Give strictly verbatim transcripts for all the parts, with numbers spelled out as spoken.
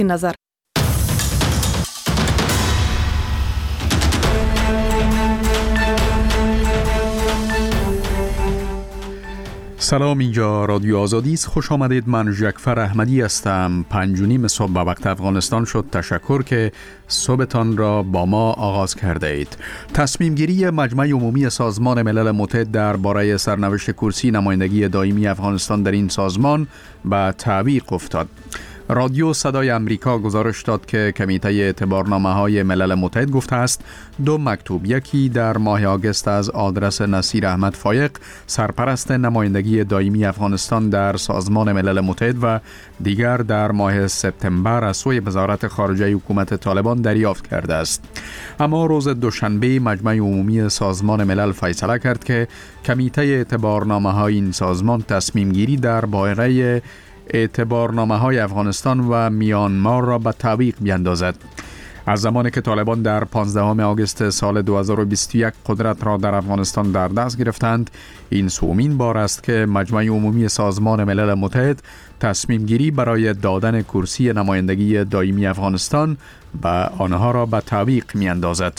نظر. سلام، اینجا رادیو آزادی است. خوش آمدید. من ژکفر احمدی هستم. پنج و نیم صبح به وقت افغانستان شد. تشکر که صبحتان را با ما آغاز کرده اید. تصمیم گیری مجمع عمومی سازمان ملل متحد درباره سرنوشت کرسی نمایندگی دائمی افغانستان در این سازمان به تعویق افتاد. رادیو صدای امریکا گزارش داد که کمیته اعتبارنامه‌های ملل متحد گفته است دو مکتوب، یکی در ماه آگوست از آدرس نصیر احمد فایق سرپرست نمایندگی دائمی افغانستان در سازمان ملل متحد و دیگر در ماه سپتامبر از سوی وزارت خارجه حکومت طالبان دریافت کرده است. اما روز دوشنبه مجمع عمومی سازمان ملل فیصله کرد که کمیته اعتبارنامه‌های این سازمان تصمیم گیری درباره اعتبارنامه های افغانستان و میانمار را به تعویق بیندازد. از زمانی که طالبان در پانزدهم آگوست سال دو هزار و بیست و یک قدرت را در افغانستان در دست گرفتند، این سومین بار است که مجمع عمومی سازمان ملل متحد تصمیم گیری برای دادن کرسی نمایندگی دائمی افغانستان به آنها را به تعویق میاندازد.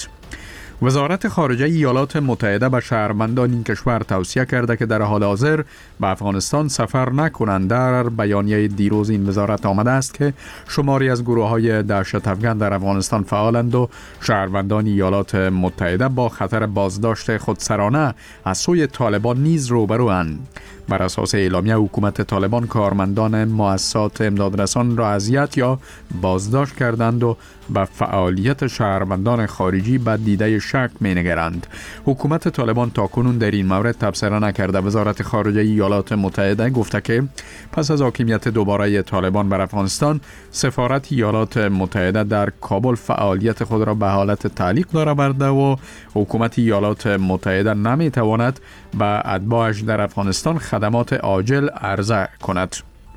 وزارت خارجه ایالات متحده به شهروندان این کشور توصیه کرده که در حال حاضر به افغانستان سفر نکنند. در بیانیه دیروز این وزارت آمده است که شماری از گروه‌های دهشت افکن در افغانستان فعالند و شهروندان ایالات متحده با خطر بازداشت خودسرانه از سوی طالبان نیز روبروند. بر اساس اعلامیه حکومت طالبان کارمندان مؤسسات امدادرسان را اذیت یا بازداشت کردند و به فعالیت شهروندان خارجی به دیده شک می‌نگرند. حکومت طالبان تاکنون در این مورد تبصره نکرده. وزارت خارجه ایالات متحده گفته که پس از حاکمیت دوباره طالبان بر افغانستان، سفارت ایالات متحده در کابل فعالیت خود را به حالت تعلیق درآورده و حکومت ایالات متحده نمی‌تواند به اتباعش در افغانستان خدمات عاجل عرضه کند.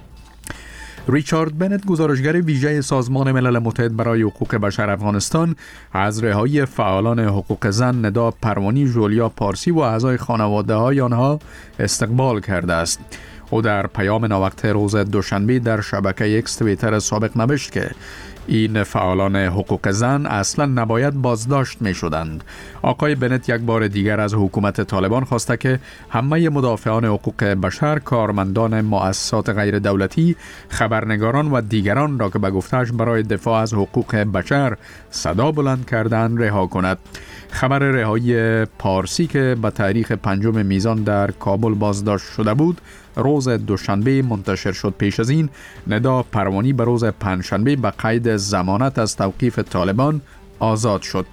ریچارد بنت، گزارشگر ویژه سازمان ملل متحد برای حقوق بشر افغانستان، از رهایی فعالان حقوق زن ندا پروانی، ژولیا پارسی و اعضای خانواده‌های آنها استقبال کرده است. او در پیام ناوقته روز دوشنبه در شبکه اکس توییتر سابق نوشت که این فعالان حقوق زن اصلا نباید بازداشت می شدند. آقای بنت یک بار دیگر از حکومت طالبان خواسته که همه مدافعان حقوق بشر، کارمندان مؤسسات غیر دولتی، خبرنگاران و دیگران را که به گفته‌اش برای دفاع از حقوق بشر صدا بلند کردند رها کند. خبر رهایی پارسی که به تاریخ پنجم میزان در کابل بازداشت شده بود روز دوشنبه منتشر شد. پیش از این ندا پروانی به روز پنجشنبه به قید ضمانت از توقیف طالبان آزاد شد.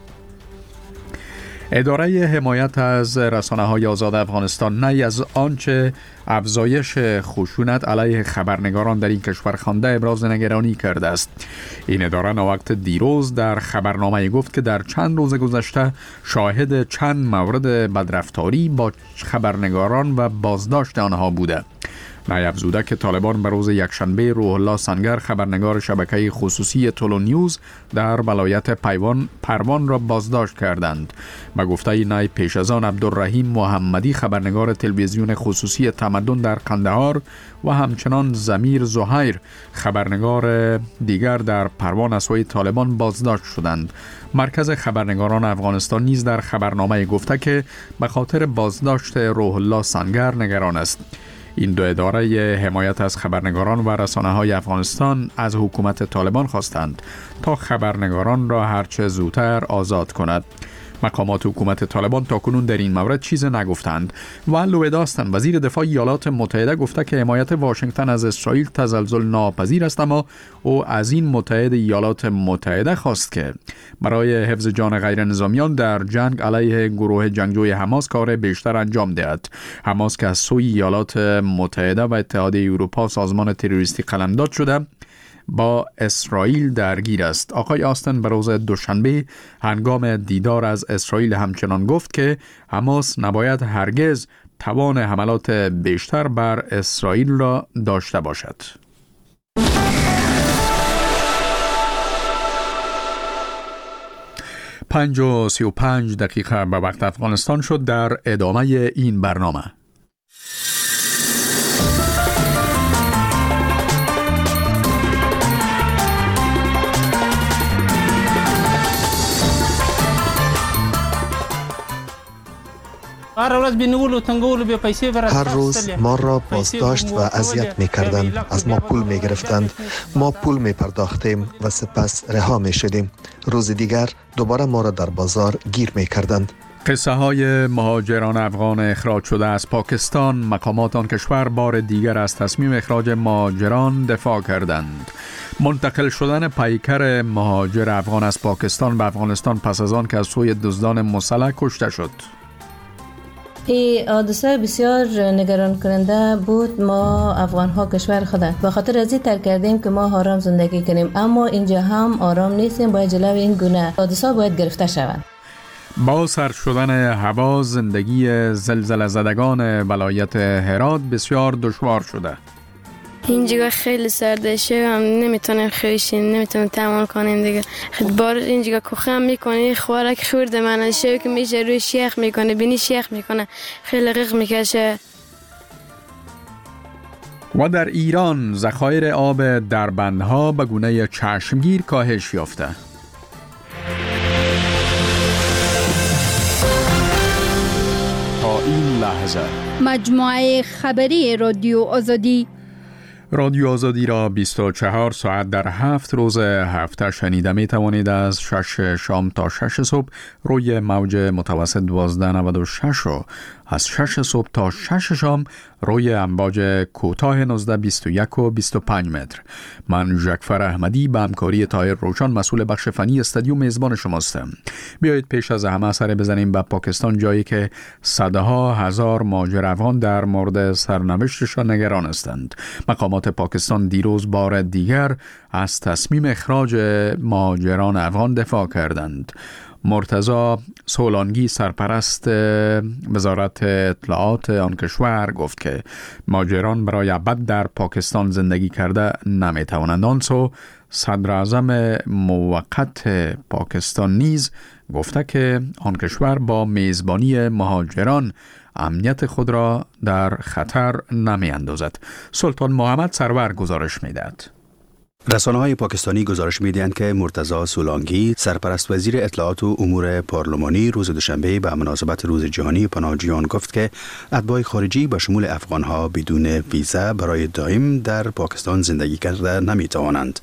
اداره حمایت از رسانه‌های آزاد افغانستان نی از آنچه افزایش خشونت علیه خبرنگاران در این کشور خوانده ابراز نگرانی کرده است. این اداره ناوقت دیروز در خبرنامه گفت که در چند روز گذشته شاهد چند مورد بدرفتاری با خبرنگاران و بازداشت آنها بوده. نی افزوده که طالبان به روز یکشنبه روح الله سنگر، خبرنگار شبکه خصوصی تولو نیوز در ولایت پیوان پروان را بازداشت کردند. به گفته نی پیش از آن عبدالرحیم محمدی، خبرنگار تلویزیون خصوصی تمدن در قندهار و همچنان ضمیر زهیر، خبرنگار دیگر در پروان از سوی طالبان بازداشت شدند. مرکز خبرنگاران افغانستان نیز در خبرنامه گفته که به خاطر بازداشت روح الله سنگر نگران است. این دو اداره حمایت از خبرنگاران و رسانه‌های افغانستان از حکومت طالبان خواستند تا خبرنگاران را هرچه زودتر آزاد کند. مقامات حکومت طالبان تاکنون در این مورد چیز نگفتند. ولو داستن وزیر دفاع ایالات متحده گفته که حمایت واشنگتن از اسرائیل تزلزل ناپذیر است، اما او از این متحد ایالات متحده خواست که برای حفظ جان غیر نظامیان در جنگ علیه گروه جنگجوی حماس کار بیشتر انجام دهد. حماس که از سوی ایالات متحده و اتحادیه اروپا سازمان تروریستی قلمداد شده، با اسرائیل درگیر است. آقای آستن به روز دوشنبه هنگام دیدار از اسرائیل همچنان گفت که حماس نباید هرگز توان حملات بیشتر بر اسرائیل را داشته باشد. پنج و سی و پنج دقیقه به وقت افغانستان شد. در ادامه این برنامه هر روز ما را بازداشت و اذیت می کردند. از ما پول می گرفتند. ما پول می پرداختیم و سپس رها می شدیم. روز دیگر دوباره ما را در بازار گیر می کردند. قصه های مهاجران افغان اخراج شده از پاکستان. مقامات آن کشور بار دیگر از تصمیم اخراج مهاجران دفاع کردند. منتقل شدن پیکر مهاجر افغان از پاکستان به افغانستان پس از آن که از سوی دزدان مسلح کشته شد. این حادثه بسیار نگران کننده بود. ما افغان ها کشور خود به خاطر از این ترک کردیم که ما آرام زندگی کنیم، اما اینجا هم آرام نیستیم. باید جلوی این گونه حادثه باید گرفته شود. با سرد شدن هوا زندگی زلزله زدگان ولایت هرات بسیار دشوار شده. اینجا خیلی سرده شده، نمیتونیم خیشیم، نمیتونیم تحمل کنیم دیگه. بار اینجا کوخم میکنه، خوارک خورده من شو که میشه روی شیخ میکنه، بینی شیخ میکنه، خیلی غیق میکشه. و در ایران ذخایر آب در بندها به گونه چشمگیر کاهش یافته. تا این لحظه مجموعه خبری رادیو آزادی رادیو آزادی را بیست و چهار ساعت در هفت روز هفته شنیده می توانید از شش شام تا شش صبح روی موج متوسط دوازده نود و شش و از شش صبح تا شش شام روی امواج کوتاه نوزده بیست و یک و بیست و پنج متر. من ژکفر احمدی به همکاری طاهر روشن مسئول بخش فنی استودیو میزبان شماستم. بیایید پیش از همه سر بزنیم به پاکستان، جایی که صدها هزار مهاجر افغان در مورد سرنوشتشان نگران هستند. مقامات پاکستان دیروز بار دیگر از تصمیم اخراج مهاجران افغان دفاع کردند. مرتضی سولانگی سرپرست وزارت اطلاعات آن کشور گفت که مهاجران برای ابد در پاکستان زندگی کرده نمی توانند. آنسو صدر اعظم موقت پاکستان نیز گفته که آن کشور با میزبانی مهاجران امنیت خود را در خطر نمی اندازد. سلطان محمد سرور گزارش می دهد. رسانه‌های پاکستانی گزارش می‌دهند که مرتضی سولانگی سرپرست وزیر اطلاعات و امور پارلمانی روز دوشنبه به مناسبت روز جهانی پناهجویان گفت که اتباع خارجی به شمول افغان‌ها بدون ویزا برای دائم در پاکستان زندگی کرده نمی‌توانند.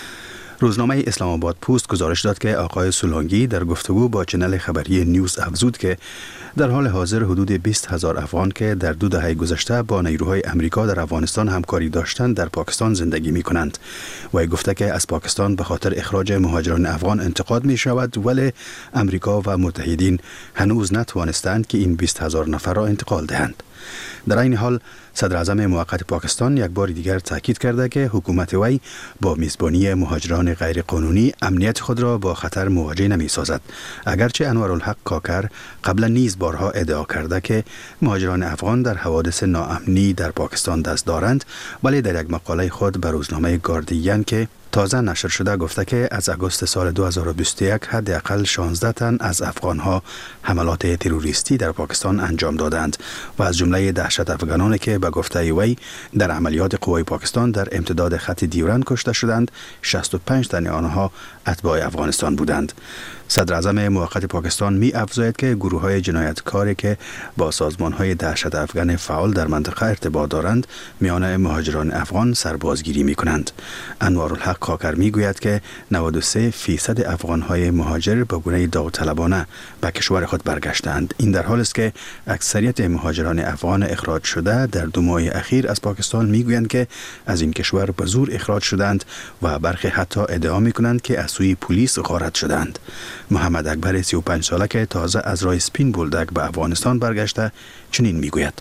روزنامه اسلام آباد پست گزارش داد که آقای سولانگی در گفتگو با چنل خبری نیوز افزود که در حال حاضر حدود بیست هزار افغان که در دو دهه گذشته با نیروهای امریکا در افغانستان همکاری داشتند در پاکستان زندگی می کنند. و گفته که از پاکستان به خاطر اخراج مهاجران افغان انتقاد می شود، ولی امریکا و متحدین هنوز نتوانستند که این بیست هزار نفر را انتقال دهند. در این حال صدر اعظم موقت پاکستان یک بار دیگر تاکید کرده که حکومت وی با میزبانی مهاجران غیر قانونی امنیت خود را با خطر مواجه نمی سازد. اگرچه انوارالحق کاکر قبلا نیز بارها ادعا کرده که مهاجران افغان در حوادث ناامنی در پاکستان دست دارند، ولی در یک مقاله خود به روزنامه گاردین که تازه نشر شده گفته که از اگست سال دو هزار و بیست و یک حداقل شانزده تن از افغانها حملات تروریستی در پاکستان انجام دادند و از جمله دهشت افغانانی که به گفته وی در عملیات قوای پاکستان در امتداد خط دیورند کشته شدند، شصت و پنج تن آنها اتباع افغانستان بودند. صدر اعظم موقت پاکستان می افزاید که گروه های جنایتکاری که با سازمان های دهشت افغان فعال در منطقه ارتباط دارند میان مهاجران افغان سربازگیری می کنند. انوارالحق کاکر می گوید که نود و سه فیصد افغان های مهاجر با گونه داوطلبانه به کشور خود برگشتند. این در حالی است که اکثریت مهاجران افغان اخراج شده در دو ماه اخیر از پاکستان می گویند که از این کشور به زور اخراج شدند و برخی حتی ادعا می کنند که از سوی پلیس غارت شدند. محمد اکبر سی و پنج ساله که تازه از راه سپین بولدک به افغانستان برگشته چنین میگوید: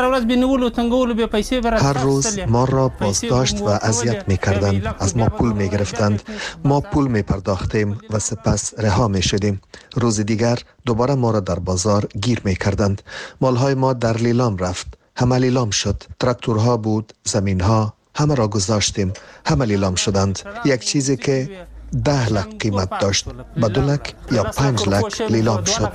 هر روز ما را بازداشت و اذیت می کردند. از ما پول می گرفتند. ما پول می پرداختیم و سپس رها می شدیم. روز دیگر دوباره ما را در بازار گیر می کردند. مالهای ما در لیلام رفت. همه لیلام شد. تراکتورها بود، زمینها، همه را گذاشتیم. همه لیلام شدند. یک چیزی که ده لک قیمت داشت، به دو لک یا پنج لک لیلام شد.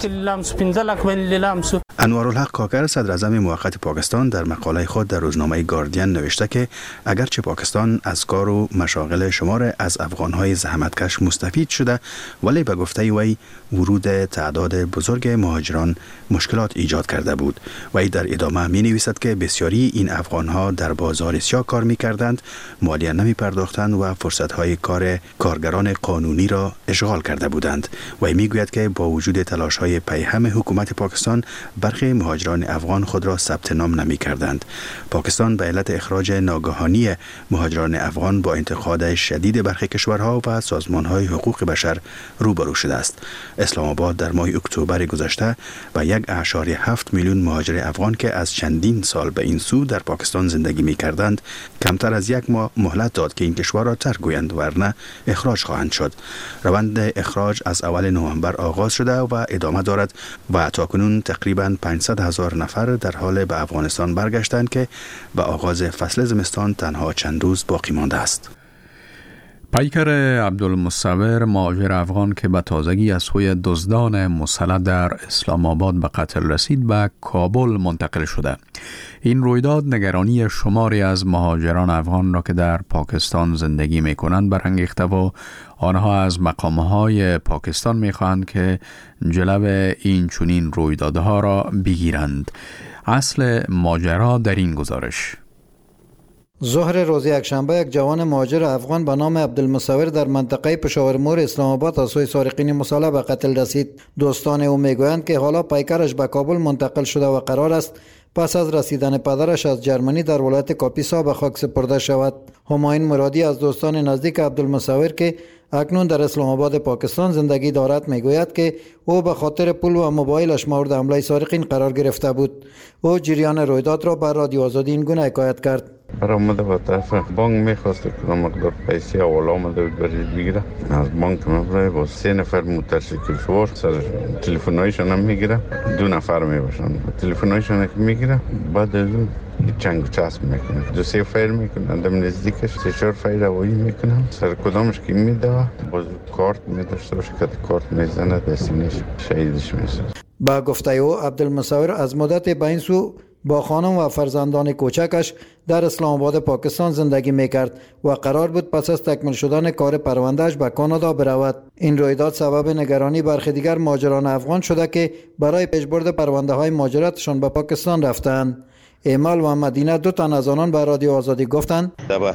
انوارالحق کاکر صدر اعظم موقت پاکستان در مقاله خود در روزنامه گاردین نوشته که اگرچه پاکستان از کار و مشاغل شمار از افغانهای زحمتکش مستفید شده، ولی به گفته وی ورود تعداد بزرگ مهاجران مشکلات ایجاد کرده بود. وی در ادامه می نویسد که بسیاری این افغانها در بازار سیاه کار می کردند، مالیه نمی پرداختند و فرصتهای کار کارگران قانونی را اشغال کرده بودند. وی می گوید که با وجود تلاش های پیهم حکومت پاکستان، برخی مهاجران افغان خود را ثبت نام نمی کردند. پاکستان به علت اخراج ناگهانی مهاجران افغان با انتقاد شدید برخی کشورها و سازمانهای حقوق بشر روبرو شده است. اسلام آباد در ماه اکتبر گذشته و یک اعشاری هفت میلیون مهاجر افغان که از چندین سال به این سو در پاکستان زندگی می کردند، کمتر از یک ماه مهلت داد که این کشور را ترک گویند، ورنه اخراج خواهند شد. روند اخراج از اول نوامبر آغاز شده و ادامه دارد و تاکنون تقریباً پانصد هزار نفر در حال به افغانستان برگشتند که به آغاز فصل زمستان تنها چند روز باقی مانده است. پیکر عبدالمصور مهاجر افغان که به تازگی از سوی دزدان مسلح در اسلام آباد به قتل رسید به کابل منتقل شده. این رویداد نگرانی شماری از مهاجران افغان را که در پاکستان زندگی می کنند برانگیخته و آنها از مقامهای پاکستان می خواهند که جلو این چنین رویدادها را بگیرند. اصل ماجرا در این گزارش. ظهر روز یکشنبه یک جوان مهاجر افغان به نام عبدالمصور در منطقه پشاور مور اسلام آباد از سوی سارقین مسلح به قتل رسید. دوستان او میگویند که حالا پیکرش به کابل منتقل شده و قرار است پس از رسیدن پدرش از جرمنی در ولایت کاپیسا به خاک سپرده شود. همایون مرادی از دوستان نزدیک عبدالمصور که اکنون در اسلام آباد پاکستان زندگی دارد میگوید که او به خاطر پول و موبایلش مورد حمله سارقین قرار گرفته بود. او جریان رویداد را بر رادیو آزادی این گونه حکایت کرد. برآمده به طرف بانک میخواست که مقدار پیسه حواله آمده بود برای بگیره. از بانک مبره با سه نفر موتورسیکل سوار سر تلفن‌هایشان هم میگیره، دو نفر میباشن. تلفن‌هایشان که میگیره بعد از اون چنگ و چسب میکنه، دو سه فایر میکنه، دم نزدیکش سه چهار فایر هوایی میکنه، سر کدامش که میده باز کارت میداشته باشه که کارت میزنه دستینش شهیدش میشه. با گفته او عبدالمصور از مدت به این سو با خانم و فرزندان کوچکش در اسلام آباد پاکستان زندگی میکرد و قرار بود پس از تکمیل شدن کار پروندهش به کانادا برود. این رویداد سبب نگرانی برخی دیگر مهاجران افغان شده که برای پیشبرد پرونده های مهاجرتشان به پاکستان رفتند. ایمال و مدینه دو تن از آنان به رادیو آزادی گفتند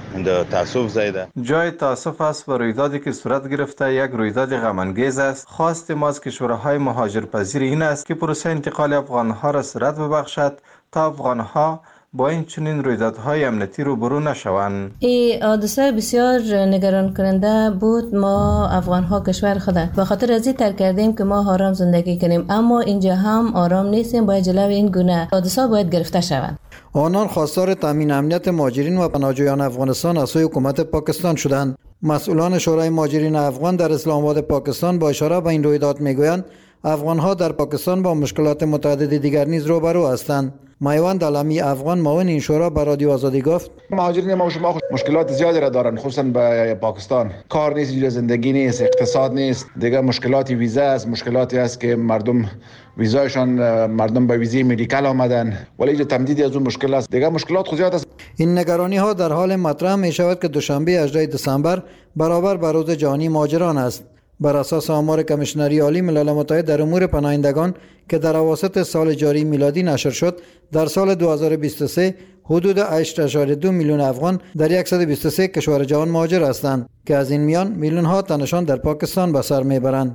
جای تاسف است و رویدادی که صورت گرفته یک رویداد غم انگیز است. خواست ما از کشورهای مهاجرپذیر این است که پروسه انتقال افغانها را سرعت ببخشد تا افغانها با این چنین رویدادهای امنیتی روبرو نشوند. این حادثه بسیار نگران کننده بود. ما افغان ها کشور خود به خاطر از این ترک کردیم که ما آرام زندگی کنیم، اما اینجا هم آرام نیستیم. باید جلوی این گونه حادثه باید گرفته شوند. آنان خواستار تامین امنیت مهاجرین و پناهجویان افغانستان از سوی حکومت پاکستان شدند. مسئولان شورای مهاجرین افغان در اسلام آباد پاکستان با اشاره به این رویداد میگویند افغان ها در پاکستان با مشکلات متعدد دیگر نیز روبرو هستند. میوند علمی افغان معاون این شورا به رادیو آزادی گفت مهاجرین ما شما مشکلات زیادی را دارن، خصوصا به پاکستان. کار نیست، زندگی نیست، اقتصاد نیست، دیگه مشکلاتی ویزا است، مشکلاتی است که مردم ویزایشان مردم به ویزای مدیکال آمدن ولی اینجا تمدیدی از اون مشکل است. دیگه مشکلات خود زیاد است. این نگرانی ها در حال مطرح می شود که دوشنبه هجدهم دسامبر برابر با روز جهانی مهاجران است. بر اساس آمار کمیشنری عالی ملل متحد در امور پناهندگان که در اواسط سال جاری میلادی نشر شد، در سال دو هزار و بیست و سه حدود هشت اشاری دو میلیون افغان در صد و بیست و سه کشور جهان مهاجر هستند که از این میان میلیون ها تنشان در پاکستان به سر میبرند.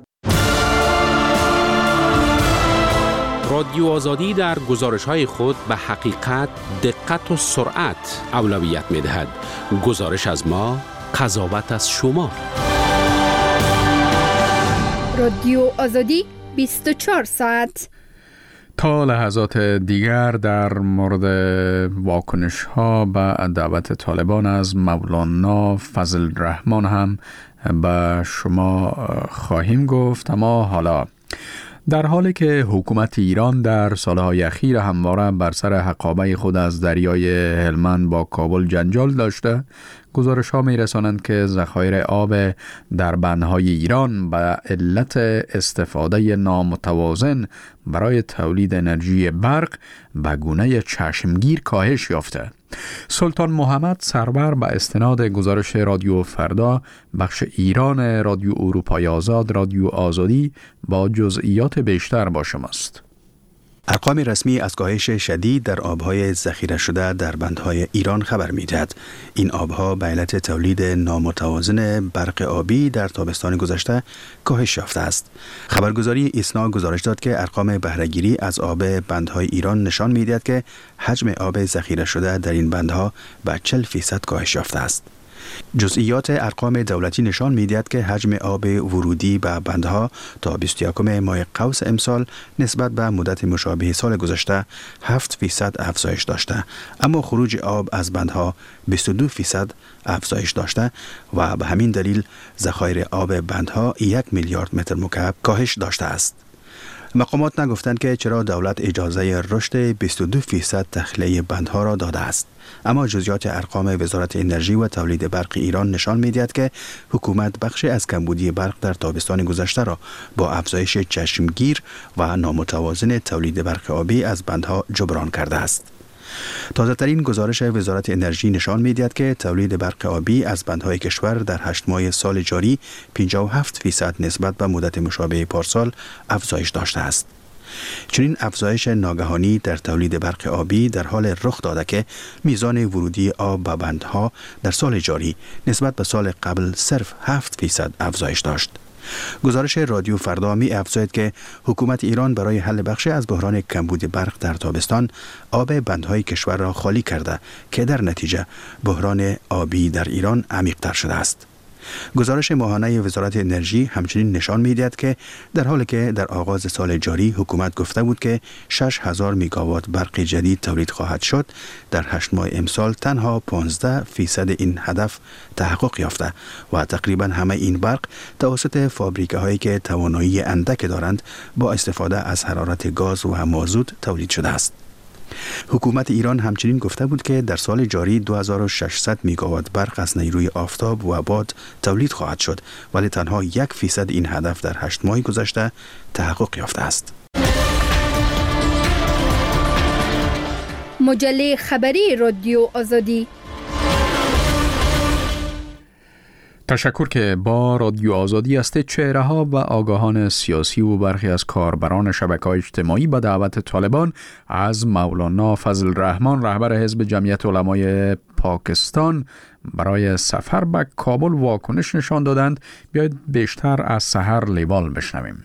رادیو آزادی در گزارش‌های خود به حقیقت، دقت و سرعت اولویت می‌دهد. گزارش از ما، قضاوت از شما. رادیو آزادی بیست و چهار ساعت. تا لحظات دیگر در مورد واکنش ها به دعوت طالبان از مولانا فضل الرحمن هم به شما خواهیم گفت. اما حالا در حالی که حکومت ایران در سالهای اخیر همواره بر سر حقابه خود از دریای هلمند با کابل جنجال داشته، گزارش ها می رسانند که ذخایر آب در بندهای ایران به علت استفاده نامتوازن برای تولید انرژی برق به گونه چشمگیر کاهش یافته. سلطان محمد سرور به استناد گزارش رادیو فردا بخش ایران رادیو اروپای آزاد رادیو آزادی با جزئیات بیشتر با شماست. ارقام رسمی از کاهش شدید در آبهای ذخیره شده در بندهای ایران خبر می‌دهد. این آبها به علت تولید نامتوازن برق آبی در تابستان گذشته کاهش یافته است. خبرگزاری ایسنا گزارش داد که ارقام بهره‌گیری از آب بندهای ایران نشان می‌دهد که حجم آب ذخیره شده در این بندها به چهل فیصد کاهش یافته است. جزئیات ارقام دولتی نشان می‌دهد که حجم آب ورودی به بندها تا بیست و یکم ماه قوس امسال نسبت به مدت مشابه سال گذشته هفت فیصد افزایش داشته، اما خروج آب از بندها بیست و دو فیصد افزایش داشته و به همین دلیل ذخایر آب بندها یک میلیارد متر مکعب کاهش داشته است. مقامات نگفتند که چرا دولت اجازه رشد بیست و دو فیصد تخلیه بندها را داده است، اما جزئیات ارقام وزارت انرژی و تولید برق ایران نشان می‌دهد که حکومت بخشی از کمبودی برق در تابستان گذشته را با افزایش چشمگیر و نامتوازن تولید برق آبی از بندها جبران کرده است. تازه‌ترین گزارش وزارت انرژی نشان می‌دهد که تولید برق آبی از بندهای کشور در هشت ماه سال جاری پنجاه و هفت فیصد نسبت به مدت مشابه پارسال افزایش داشته است. چنین افزایش ناگهانی در تولید برق آبی در حال رخ داده که میزان ورودی آب به بندها در سال جاری نسبت به سال قبل صرف هفت فیصد افزایش داشت. گزارش رادیو فردا می افزاید که حکومت ایران برای حل بخشی از بحران کمبود برق در تابستان آب بندهای کشور را خالی کرده که در نتیجه بحران آبی در ایران عمیق‌تر شده است. گزارش ماهانه وزارت انرژی همچنین نشان می‌دهد که در حالی که در آغاز سال جاری حکومت گفته بود که شش هزار میگاوات برق جدید تولید خواهد شد، در هشت ماه امسال تنها پانزده فیصد این هدف تحقق یافته و تقریبا همه این برق توسط فابریکه‌هایی که توانایی اندک دارند با استفاده از حرارت گاز و مازوت تولید شده است. حکومت ایران همچنین گفته بود که در سال جاری دو هزار و ششصد میگاوات برق از نیروی آفتاب و باد تولید خواهد شد، ولی تنها یک فیصد این هدف در هشت ماه گذشته تحقق یافته است. مجله خبری رادیو آزادی. تشکر که با رادیو آزادی است. چهره ها و آگاهان سیاسی و برخی از کاربران شبکه‌های اجتماعی به دعوت طالبان از مولانا فضل الرحمن رهبر حزب جمعیت علمای پاکستان برای سفر به کابل واکنش نشان دادند. بیایید بیشتر از سحر لیوال بشنویم.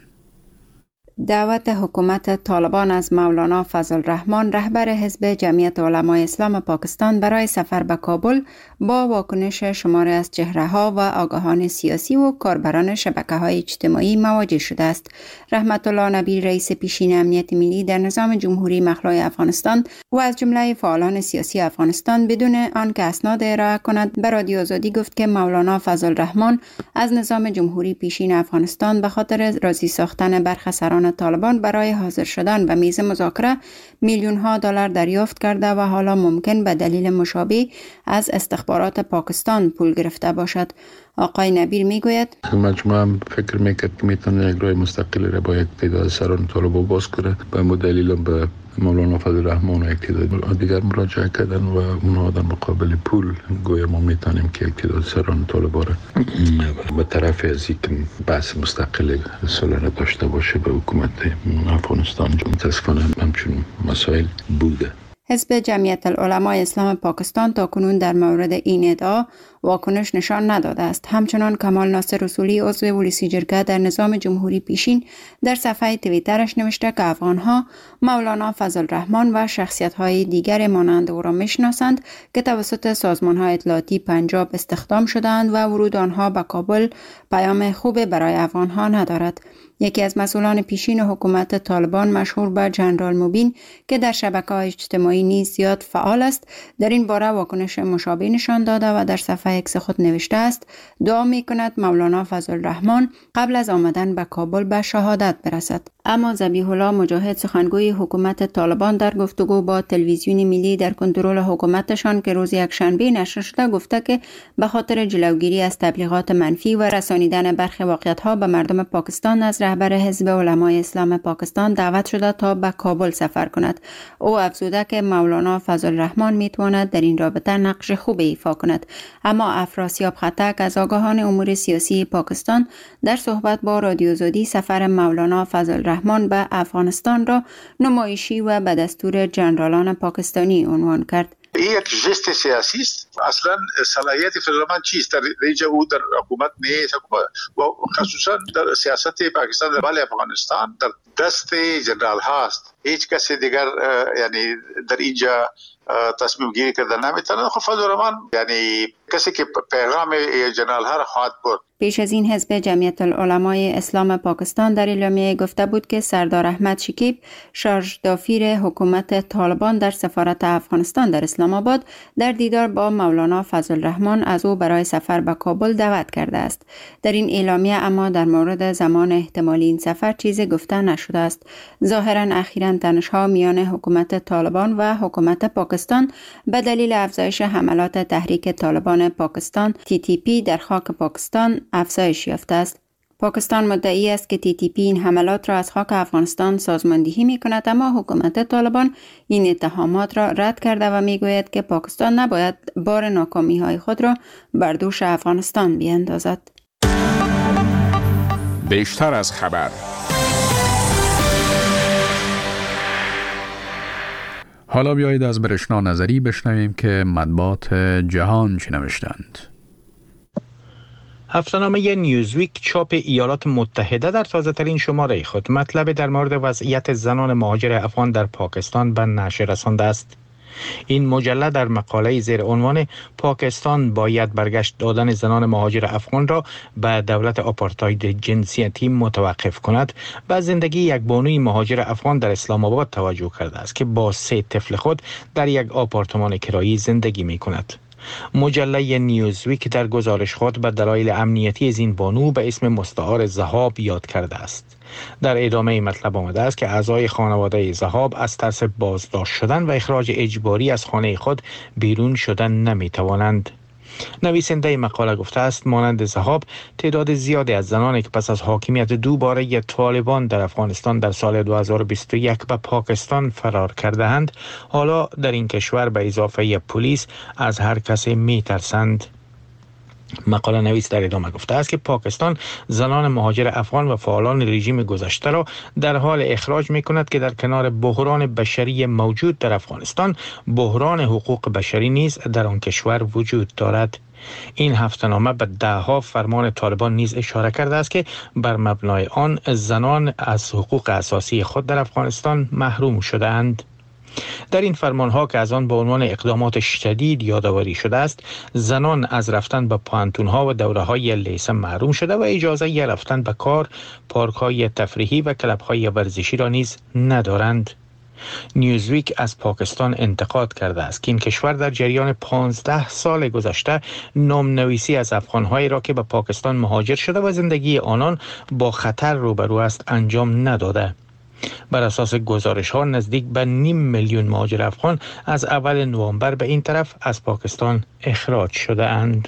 دعوت حکومت طالبان از مولانا فضل الرحمن رهبر حزب جمعیت علمای اسلام پاکستان برای سفر به کابل با واکنش شماری از چهره‌ها و آگاهان سیاسی و کاربران شبکه‌های اجتماعی مواجه شده است. رحمت الله نبی رئیس پیشین امنیت ملی در نظام جمهوری مخلوع افغانستان و از جمله فعالان سیاسی افغانستان بدون آنکه اسناد ارائه کند به رادیو آزادی گفت که مولانا فضل الرحمن از نظام جمهوری پیشین افغانستان به خاطر راضی ساختن برخی سران طالبان برای حاضر شدن به میز مذاکره میلیون ها دلار دریافت کرده و حالا ممکن به دلیل مشابه از استخبارات پاکستان پول گرفته باشد. آقای نبیر میگوید مجموعه هم فکر میکرد که میتونه یک راه مستقلی را با یک تعداد سران طالبان باز کنه. به مو دلیل به مولانا فضل الرحمن و یک تعداد دیگر مراجعه کردن و اونها در مقابل پول گویا ما میتونیم که یک تعداد سران طالبان را به طرف از یک بحث مستقل سالانه داشته باشه به حکومت افغانستان. متاسفانه همچون مسائل بوده. حزب جمعیت العلمای اسلام پاکستان تاکنون در مورد این ادعا واکنش نشان نداده است. همچنان کمال ناصر رسولی عضو ولسی جرگه در نظام جمهوری پیشین در صفحه توییترش نوشته که افغانها مولانا فضل الرحمن و شخصیت‌های دیگر مانند او را میشناسند که توسط سازمان‌های اطلاعاتی پنجاب استخدام شدند و ورود آنها به کابل پیام خوب برای افغانها ندارد. یکی از مسئولان پیشین حکومت طالبان مشهور به جنرال مبین که در شبکه‌های اجتماعی نیز زیاد فعال است در این باره واکنش مشابه نشان داده و در صفحه صفحه اکس خود نوشته است دعا می کند مولانا فضل الرحمن قبل از آمدن به کابل به شهادت برسد. اما ذبیح الله مجاهد سخنگوی حکومت طالبان در گفتگو با تلویزیون ملی در کنترل حکومتشان که روز یکشنبه نشر شده گفته که به خاطر جلوگیری از تبلیغات منفی و رسانیدن برخی واقعیت‌ها به مردم پاکستان از رهبر حزب علمای اسلام پاکستان دعوت شده تا به کابل سفر کند. او افزوده که مولانا فضل الرحمن میتواند در این رابطه نقش خوبی ایفا کند. اما افراسیاب خطک از آگاهان امور سیاسی پاکستان در صحبت با رادیو آزادی سفر مولانا فضل الرحمن به افغانستان را نمایشی و به دستور جنرالان پاکستانی عنوان کرد. این یک جست سیاسی است. اصلا صلاحیت فضلالرحمن چیست؟ در اینجا او در حکومت نیست و خصوصا در سیاست پاکستان در بله افغانستان در دست جنرال هاست. هیچ کسی دیگر یعنی در اینجا تصمیم گیری کردن نمیتونه. خب فضلالرحمن یعنی کسی که پیغام جنرال ها را خواهد برد. پیش از این حزب جمعیت العلمای اسلام پاکستان در اعلامیه گفته بود که سردار احمد شکیب شارژ دافیر حکومت طالبان در سفارت افغانستان در اسلام آباد در دیدار با مولانا فضل الرحمن از او برای سفر به کابل دعوت کرده است. در این اعلامیه اما در مورد زمان احتمالی این سفر چیزی گفته نشده است. ظاهرا اخیراً تنش‌ها میان حکومت طالبان و حکومت پاکستان به دلیل افزایش حملات تحریک طالبان پاکستان تی تی پی در خاک پاکستان افزایش یافته است. پاکستان مدعی است که تی تی پی این حملات را از خاک افغانستان سازماندهی می کند، اما حکومت طالبان این اتهامات را رد کرده و می گوید که پاکستان نباید بار ناکامی های خود را بر دوش افغانستان بیاندازد. بیشتر از خبر. حالا بیایید از برشنا نظری بشنویم که مطبوعات جهان چی نوشتند. هفته‌نامه نیوزویک چاپ ایالات متحده در تازه‌ترین شماره خود مطلب در مورد وضعیت زنان مهاجر افغان در پاکستان به نشر رسانده است. این مجله در مقاله زیر عنوان پاکستان باید برگشت دادن زنان مهاجر افغان را به دولت آپارتاید جنسیتی متوقف کند به زندگی یک بانوی مهاجر افغان در اسلام آباد توجه کرده است که با سه طفل خود در یک آپارتمان کرایی زندگی می کند. مجله نیوزویک در گزارش خود به دلایل امنیتی از این بانو به اسم مستعار ذهاب یاد کرده است. در ادامه مطلب آمده است که اعضای خانواده ذهاب از ترس بازداشت شدن و اخراج اجباری از خانه خود بیرون شدن نمی توانند. نویسنده مقاله گفته است مانند ذهاب تعداد زیادی از زنانی که پس از حاکمیت دوباره طالبان در افغانستان در سال دو هزار و بیست و یک به پاکستان فرار کرده اند، حالا در این کشور به اضافه پلیس از هر کسی می ترسند. مقاله نویس در ادامه گفته است که پاکستان زنان مهاجر افغان و فعالان رژیم گذشته را در حال اخراج می کند که در کنار بحران بشری موجود در افغانستان، بحران حقوق بشری نیز در آن کشور وجود دارد. این هفته‌نامه به ده‌ها فرمان طالبان نیز اشاره کرده است که بر مبنای آن زنان از حقوق اساسی خود در افغانستان محروم شده اند. در این فرمانها که از آن به عنوان اقدامات شدید یادآوری شده است، زنان از رفتن به پانتونها و دوره‌های لیسه محروم شده و اجازه ی رفتن به کار، پارک‌های تفریحی و کلب‌های ورزشی را نیز ندارند. نیوزویک از پاکستان انتقاد کرده است که این کشور در جریان پانزده سال گذشته نام‌نویسی از افغان‌هایی را که به پاکستان مهاجر شده و زندگی آنان با خطر روبرو است انجام نداده. بر اساس گزارش ها نزدیک به نیم میلیون مهاجر افغان از اول نوامبر به این طرف از پاکستان اخراج شده اند.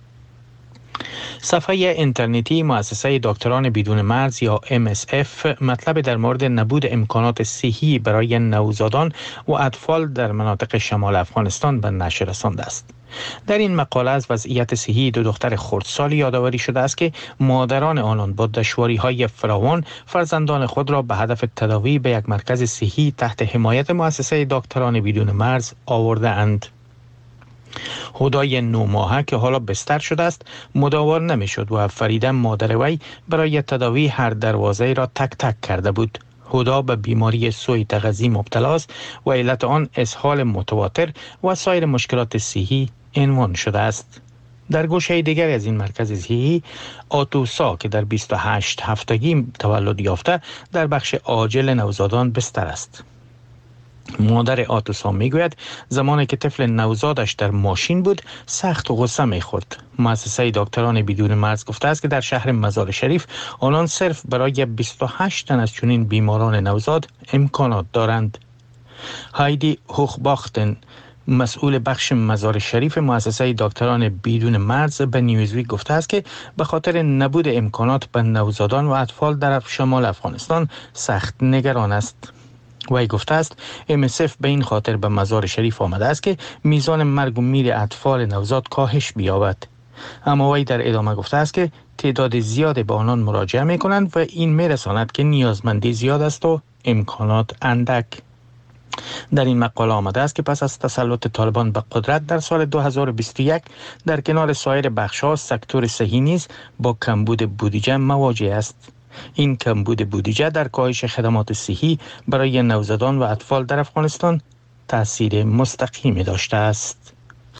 صفحه اینترنتی مؤسسه دکتران بدون مرز یا ام اس اف مطلب در مورد نبود امکانات صحی برای نوزادان و اطفال در مناطق شمال افغانستان به نشر رسانده است. در این مقاله از وضعیت صحی دو دختر خردسال یادآوری شده است که مادران آنان با دشواری‌های فراوان فرزندان خود را به هدف تداوی به یک مرکز صحی تحت حمایت مؤسسه دکتران بدون مرز آورده اند. هدای نو ماهه که حالا بستر شده است مداوا نمی‌شد و فریده مادر وی برای تداوی هر دروازه را تک تک کرده بود. هدا به بیماری سوء تغذیه مبتلا است و علت آن اسهال متواتر و سایر مشکلات صحی عنوان شده است. در گوشه دیگر از این مرکز صحی، آتوسا که در بیست و هشت هفتگی تولد یافته در بخش عاجل نوزادان بستر است. مادر آتوسا میگوید زمانی که طفل نوزادش در ماشین بود سخت و غصه میخورد. مؤسسه دکتران بدون مرز گفته است که در شهر مزار شریف آنان صرف برای بیست و هشت تن از چنین بیماران نوزاد امکانات دارند. هایدی هوخباختن مسئول بخش مزار شریف مؤسسه دکتران بدون مرز به نیوزویک گفته است که به خاطر نبود امکانات به نوزادان و اطفال در شمال افغانستان سخت نگران است. وی گفته است ام اس اف به این خاطر به مزار شریف آمده است که میزان مرگ و میر اطفال نوزاد کاهش بیابد. اما وی در ادامه گفته است که تعداد زیادی به آنان مراجعه می کنند و این می رساند که نیازمندی زیاد است و امکانات اندک. در این مقاله آمده است که پس از تسلط طالبان به قدرت در سال دو هزار و بیست و یک در کنار سایر بخش‌ها سکتور صحی نیز با کمبود بودجه مواجه است. این کمبود بودجه در کاهش خدمات صحی برای نوزادان و اطفال در افغانستان تأثیر مستقیمی داشته است.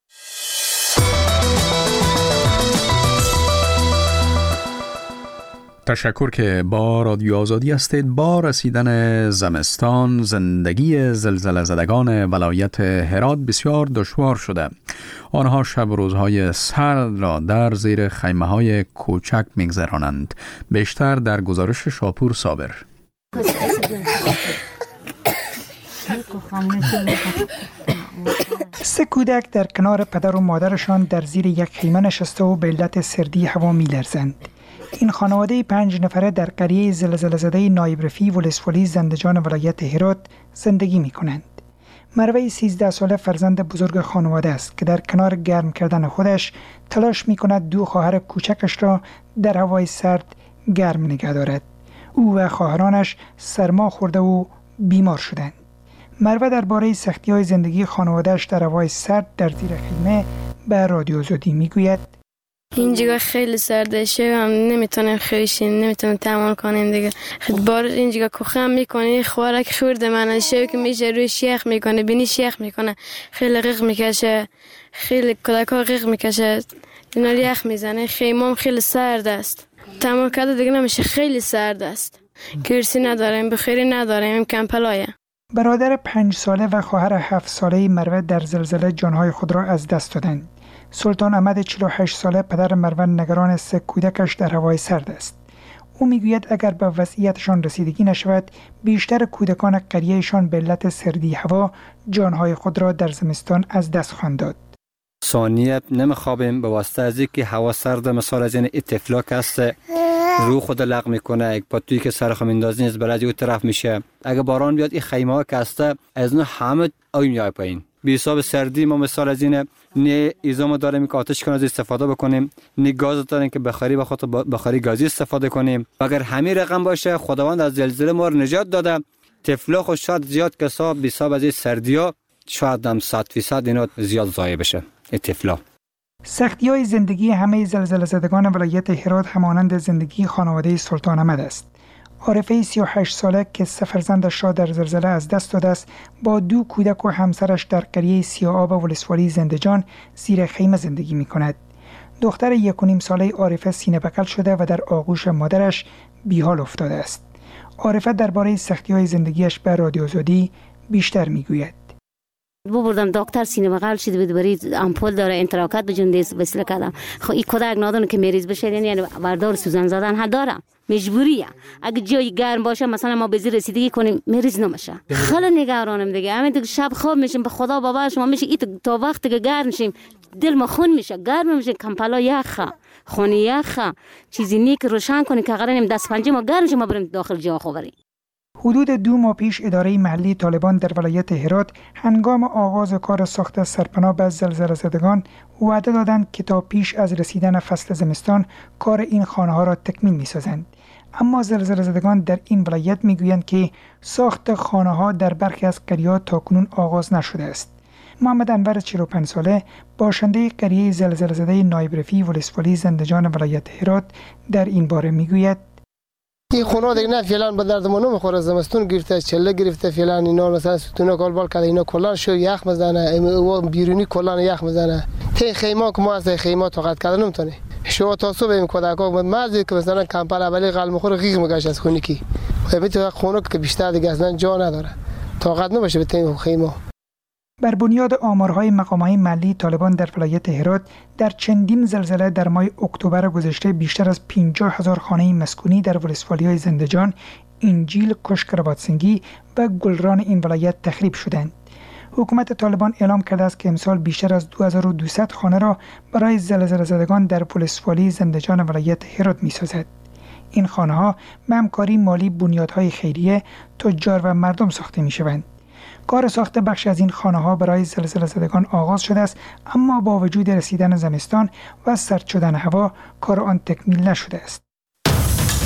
تشکر که با رادیو آزادی هستید. با رسیدن زمستان زندگی زلزله زدگان ولایت هرات بسیار دشوار شده. آنها شب و روزهای سرد را در زیر خیمه های کوچک میگذرانند. بیشتر در گزارش شاپور صابر. سه کودک در کنار پدر و مادرشان در زیر یک خیمه نشسته و به علت سردی هوا میلرزند. این خانواده پنج نفره در قریه زلزله زده نایب رفیع ولسوالی زندجان ولایت هرات زندگی می کنند. مروه سیزده ساله فرزند بزرگ خانواده است که در کنار گرم کردن خودش تلاش می کند دو خواهر کوچکش را در هوای سرد گرم نگه دارد. او و خواهرانش سرما خورده و بیمار شدند. مروه درباره سختی‌های زندگی خانواده‌اش در هوای سرد در زیر خیمه به رادیو آزادی می گوید: اینجا خیلی سرده شدم، نمیتونم خویشیم، نمیتونم تحمل کنیم دیگه. خود بار اینجا کوخم میکنه، خوارک خورده من شو که میشه روی شیخ میکنه، بینی شیخ میکنه، خیلی غیق میکشه، خیلی کودکا غیق میکشه، اینا یخ میزنه. خیمم خیلی سرد است، تحمل کرده دیگه نمیشه، خیلی سرد است. کرسی نداریم، بخیری نداریم، کمپلایه. برادر پنج ساله و خواهر هفت ساله مروه در زلزله جانهای خود را از دست دادند. سلطان احمد چهل و هشت ساله پدر مروه نگران سه کودکش در هوای سرد است. او میگوید اگر به وضعیتشان رسیدگی نشود بیشتر کودکان قریهشان به علت سردی هوا جانهای خود را در زمستان از دست خواهند داد. ثانیه نمیخوابیم به واسطه از اینکه هوا سرد، مثال از این اتفلاک است رو خود لغ میکنه، یک پاتویی که سرخ میندازین از برای اون طرف میشه. اگه باران بیاد این خیمه ها که هسته از نه همه آی میای پایین. بی حساب سردی ما مثال از اینه نه ایزامو داریم که آتش کنه از استفاده بکنیم، نه گاز داریم که بخاری به خاطر بخاری گازی استفاده کنیم. اگر همین رقم باشه خداوند از زلزله ما رو نجات داده. طفلا خود شاید زیاد کسا بی حساب از این سردیا شاید هم صد فیصد اینا زیاد ضایع بشه. طفلا سختی‌های زندگی همه زلزله زدگان ولایت هرات همانند زندگی خانواده سلطان احمد است. عارفه سی و هشت ساله که سه فرزندش را در زلزله از دست داده است با دو کودک و همسرش در قریه سیاآب ولسوالی زندجان زیر خیمه زندگی می کند. دختر یک و نیم ساله عارفه سینه بغل شده و در آغوش مادرش بیحال افتاده است. عارفه درباره سختی‌های زندگیش به رادیو آزادی بیشتر می گوید. بو بردم دکتر سینه بغل شده بود، بری امپول داره انتراکت به جندیس وسیله کردم. خب این کودک نادان که مریض بشه یعنی بردار سوزن زدن ها دارم، مجبوریه. اگه جای گرم باشه مثلا ما به زیر رسیدگی کنیم مریض نمیشه. خیلی نگرانم دیگه. همین دیگه شب خواب میشیم به خدا بابا شما میشه این تا وقتی که گرم میشیم دل ما خون میشه، گرم میشه، کمپلا یخه، خونه یخه، چیزی نیک روشن کنی که قراریم دست پنجه ما گرم شه ما بریم داخل جا خوبریم. حدود دو ماه پیش اداره محلی طالبان در ولایت هرات هنگام آغاز کار ساخت سرپناه به زلزله زدگان وعده دادند که تا پیش از رسیدن فصل زمستان کار این خانه ها را تکمیل می سازند. اما زلزله زدگان در این ولایت می گویند که ساخت خانه ها در برخی از قریه‌ها تاکنون آغاز نشده است. محمد انور چهل و پنج ساله باشنده قریه زلزله زده نایب رفیع ولسوالی زندجان ولایت هرات در این باره می گوید: این خونه دیگه نه فعلا به درد ما نمیخوره، زمستون گرفته، چله گرفته، فعلا اینا مثلا ستونا کالبال کرده، اینا کلا شو یخ میزنه، بیرونی کلا یخ میزنه. ته خیمه که ما از خیمه طاقت کردن نمیتونه. شو تا صبح این کودکا مزه که مثلا کمپل اولی قلم خور غیغ میگشه از خونه کی. میتونه خونه که بیشتر دیگه اصلا جا نداره. طاقت نباشه بتیم خیمه. بر بنیاد آمارهای مقامهای محلی طالبان در ولایت هرات در چندین زلزله در ماه اکتبر گذشته بیشتر از پنجاه هزار خانه مسکونی در ولسوالی‌های زندجان، انجیل، کشک رباطسنگی و گلران این ولایت تخریب شدند. حکومت طالبان اعلام کرده است که امسال بیشتر از دو هزار و دویست خانه را برای زلزله زدگان در ولسوالی زندجان ولایت هرات می‌سازد. این خانه‌ها به همکاری مالی بنیادهای خیریه، تجار و مردم ساخته می‌شوند. کار ساخت بخش از این خانه‌ها برای زلزله زدگان آغاز شده است، اما با وجود رسیدن زمستان و سرد شدن هوا کار آن تکمیل نشده است.